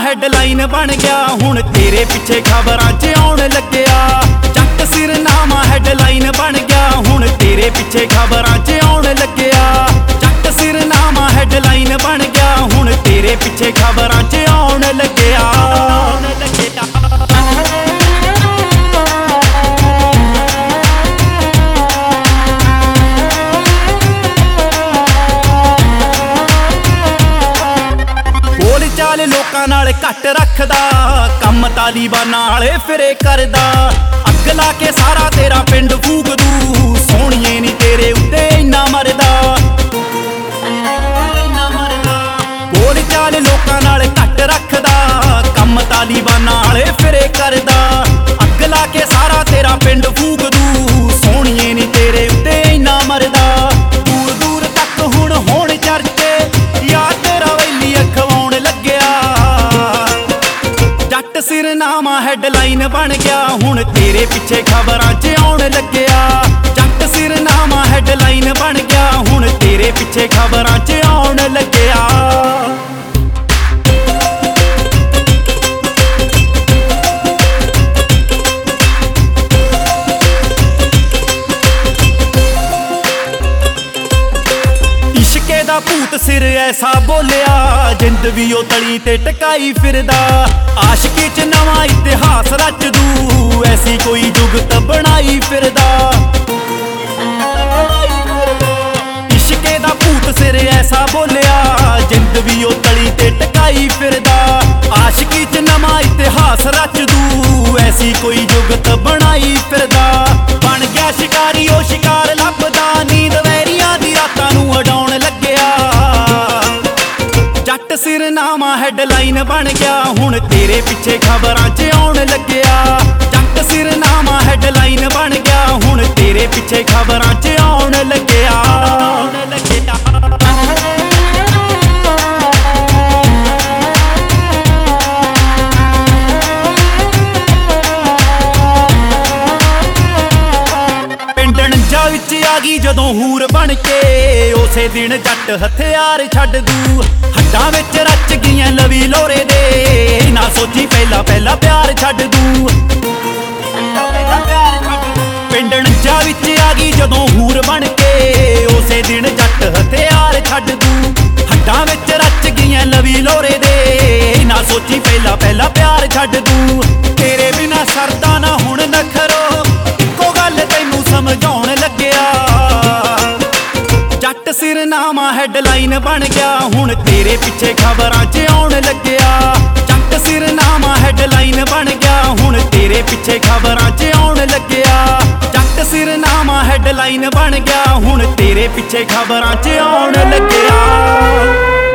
Headline ਬਣ ਗਿਆ, ਹੁਣ ਤੇਰੇ ਪਿੱਛੇ ਖਬਰਾਂ 'ਚ ਆਉਣ ਲੱਗਿਆ। ਜੱਟ ਸਿਰਨਾਮਾ ਹੈਡਲਾਈਨ ਬਣ ਗਿਆ, ਹੁਣ ਤੇਰੇ ਪਿੱਛੇ ਖਬਰਾਂ 'ਚ ਆਉਣ ਲੱਗਿਆ। ਜੱਟ ਸਿਰਨਾਮਾ ਹੈਡਲਾਈਨ ਬਣ ਗਿਆ, ਹੁਣ ਤੇਰੇ ਪਿੱਛੇ ਖਬਰਾਂ 'ਚ ਆਉਣ ਲੱਗਿਆ। ਚਾਲ ਲੋਕਾਂ ਨਾਲ ਘੱਟ ਰੱਖਦਾ, ਕੰਮ ਤਾਲੀਬਾਨਾਂ ਵਾਲੇ ਫਿਰੇ ਕਰਦਾ। ਅੱਗ ਲਾ ਕੇ ਸਾਰਾ ਤੇਰਾ ਪਿੰਡ ਫੂਕ ਦੂ, ਸੋਹਣੀਏ ਨੀ ਤੇਰੇ ਉੱਤੇ ਇੰਨਾ ਮਰਦਾ। ਬੋਲ ਚਾਲ ਲੋਕਾਂ ਨਾਲ ਘੱਟ ਰੱਖਦਾ, ਕੰਮ ਤਾਲੀਬਾਨਾਂ ਵਾਲੇ ਫਿਰੇ ਕਰਦਾ। ਅੱਗ ਲਾ ਕੇ ਸਾਰਾ ਤੇਰਾ ਪਿੰਡ ਫੂਕ ਦੂ, ਸੋਹਣੀਏ ਨੀ ਤੇਰੇ ਉੱਤੇ ਇੰਨਾ ਮਰਦਾ। ਦੂਰ ਦੂਰ ਤੱਕ ਹੁਣ ਹੋਣ ਚਰਚੇ, ਯਾਰ ਤੇਰਾ ਵੈਲੀ ਅਖਵਾਉਣ ਲੱਗਿਆ। ਜੱਟ ਸਿਰਨਾਮਾ ਹੈਡਲਾਈਨ ਬਣ ਗਿਆ, ਹੁਣ ਤੇਰੇ ਪਿੱਛੇ ਖਬਰਾਂ 'ਚ ਆਉਣ ਲੱਗਿਆ। ਜੱਟ ਸਿਰਨਾਮਾ ਹੈਡਲਾਈਨ ਬਣ ਗਿਆ, ਹੁਣ ਤੇਰੇ ਪਿੱਛੇ ਖਬਰਾਂ 'ਚ ਆਉਣ ਲੱਗਿਆ। ਇਸ਼ਕੇ ਦਾ ਭੂਤ ਸਿਰ ਐਸਾ ਬੋਲਿਆ, ਜਿੰਦ ਵੀ ਉਹ ਤਲੀ ਤੇ ਟਕਾਈ ਫਿਰਦਾ। ਆਸ਼ਕੀ 'ਚ ਨਵਾਂ ਇਤਿਹਾਸ ਰਚ ਦੂ, ਐਸੀ ਕੋਈ ਜੁਗਤ ਬਣਾਈ ਫਿਰਦਾ। ਇਸ਼ਕੇ ਦਾ ਭੂਤ ਸਿਰ ਐਸਾ ਬੋਲਿਆ, ਜਿੰਦ ਵੀ ਉਹ ਤਲੀ ਤੇ ਟਕਾਈ ਫਿਰਦਾ। ਆਸ਼ਕੀ 'ਚ ਨਵਾਂ ਇਤਿਹਾਸ ਰਚ ਦੂ, ਐਸੀ ਕੋਈ ਜੁਗਤ ਬਣਾਈ ਫਿਰਦਾ। ਬਣ ਗਿਆ ਸ਼ਿਕਾਰੀ ਉਹ ਸ਼ਿਕਾਰ ਲੱਭਦਾ, ਨੀਂਦ ਵੈਰੀਆਂ ਦੀ ਰਾਤਾਂ ਨੂੰ ਉਡਾਉਣ ਲੱਗਿਆ। ਜੱਟ ਸਿਰਨਾਮਾ ਹੈਡਲਾਈਨ ਬਣ ਗਿਆ, ਹੁਣ ਤੇਰੇ ਪਿੱਛੇ ਖਬਰਾਂ 'ਚ ਆਉਣ ਲੱਗਿਆ। ਜੱਟ ਸਿਰਨਾਮਾ ਹੈਡਲਾਈਨ ਬਣ ਗਿਆ, ਹੁਣ ਤੇਰੇ ਪਿੱਛੇ ਖਬਰਾਂ 'ਚ ਆਉਣ ਲੱਗਿਆ। ਵਿੱਚ ਆ ਗਈ ਜਦੋਂ ਹੂਰ ਬਣ ਕੇ, ਉਸੇ ਦਿਨ ਜੱਟ ਹਥਿਆਰ ਛੱਡ ਦੂ। ਹੱਡਾਂ ਵਿੱਚ ਰਚ ਗਈਆਂ ਲਵੀ ਲੋਰੇ ਦੇ, ਨਾ ਸੋਚੀ ਪਹਿਲਾ ਪਹਿਲਾ ਪਿਆਰ ਛੱਡ ਦੂ। ਪਿੰਡ ਨੰਜਾ ਵਿੱਚ ਆ ਗਈ ਜਦੋਂ ਹੂਰ ਬਣ ਕੇ, ਉਸੇ ਦਿਨ ਜੱਟ ਹਥਿਆਰ ਛੱਡ ਦੂ। ਹੱਡਾਂ ਵਿੱਚ ਰਚ ਗਈਆਂ ਲਵੀ ਲੋਰੇ ਦੇ, ਨਾ ਸੋਚੀ ਪਹਿਲਾ ਪਹਿਲਾ ਪਿਆਰ ਛੱਡ ਦੂ। ਤੇਰੇ ਬਿਨਾ ਸਰਦਾ ਨਾ ਹੁਣ ਨਖਰੋ, ਇੱਕੋ ਗੱਲ ਤੈਨੂੰ ਸਮਝਾਉਣ ਲੱਗਿਆ। ਜੱਟ ਸਿਰਨਾਮਾ ਹੈਡਲਾਈਨ ਬਣ ਗਿਆ, ਹੁਣ ਤੇਰੇ ਪਿੱਛੇ ਖਬਰਾਂ 'ਚ ਆਉਣ ਲੱਗਿਆ। ਜੱਟ ਸਿਰਨਾਮਾ ਹੈਡਲਾਈਨ ਬਣ ਗਿਆ, ਹੁਣ ਤੇਰੇ ਪਿੱਛੇ ਖਬਰਾਂ 'ਚ ਆਉਣ ਲੱਗਿਆ। ਜੱਟ ਸਿਰਨਾਮਾ ਹੈਡਲਾਈਨ ਬਣ ਗਿਆ, ਹੁਣ ਤੇਰੇ ਪਿੱਛੇ ਖਬਰਾਂ 'ਚ ਆਉਣ ਲੱਗਿਆ।